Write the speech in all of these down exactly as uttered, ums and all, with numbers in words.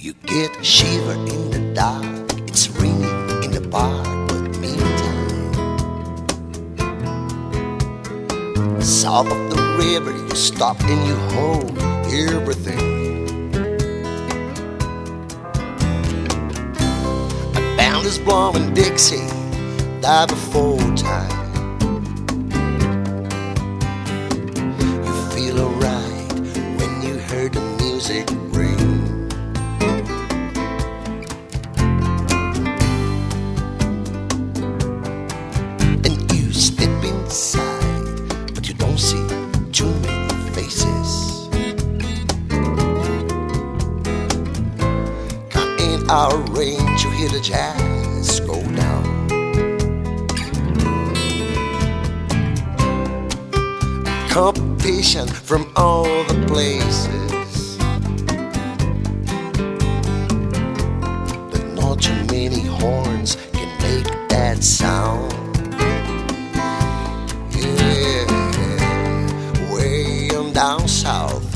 You get a shiver in the dark, it's ringing in the park, but meantime, south of the river you stop and you hold everything. A band is blowing Dixie, die before time. You feel alright when you heard the music ring. Step inside, but you don't see too many faces. Come in our range, you hear the jazz go down. Competition from all the places, but not too many horns can make that sound. Down south,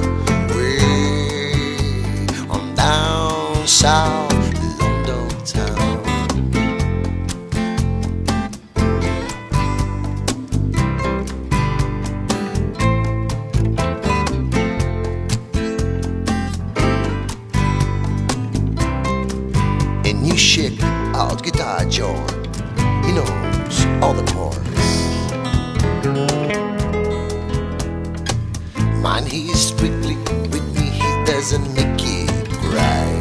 way on down south, London town. And you shake out Guitar George, he knows all the chords. Man, he's strictly with me, he doesn't make it cry.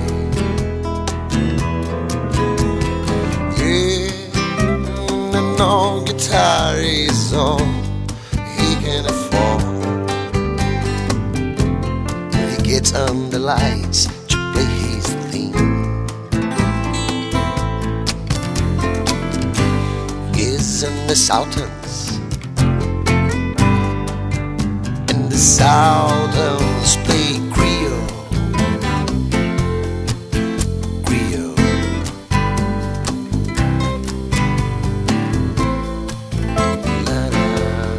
Yeah, and no guitar is all he can afford. When he gets on the lights to play his theme, he's in the Sultans. The Southerns play Creole, Creole. La -la.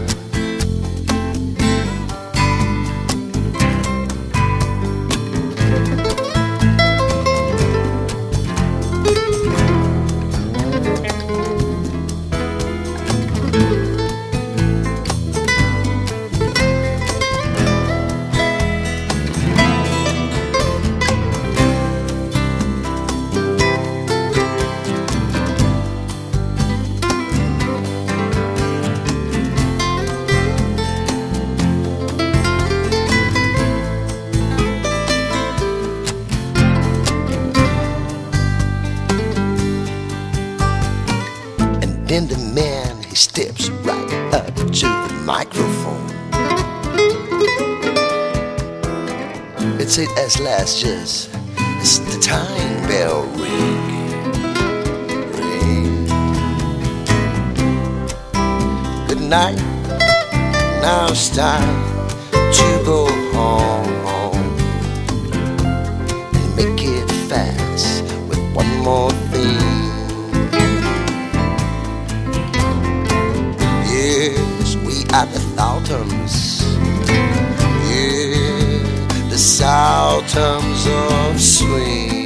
Then the man, he steps right up to the microphone. It said as last just as the time bell ring, ring. Good night, now it's time to go home and make it fast with one more thing. At the Sultans, yeah, the Sultans of swing.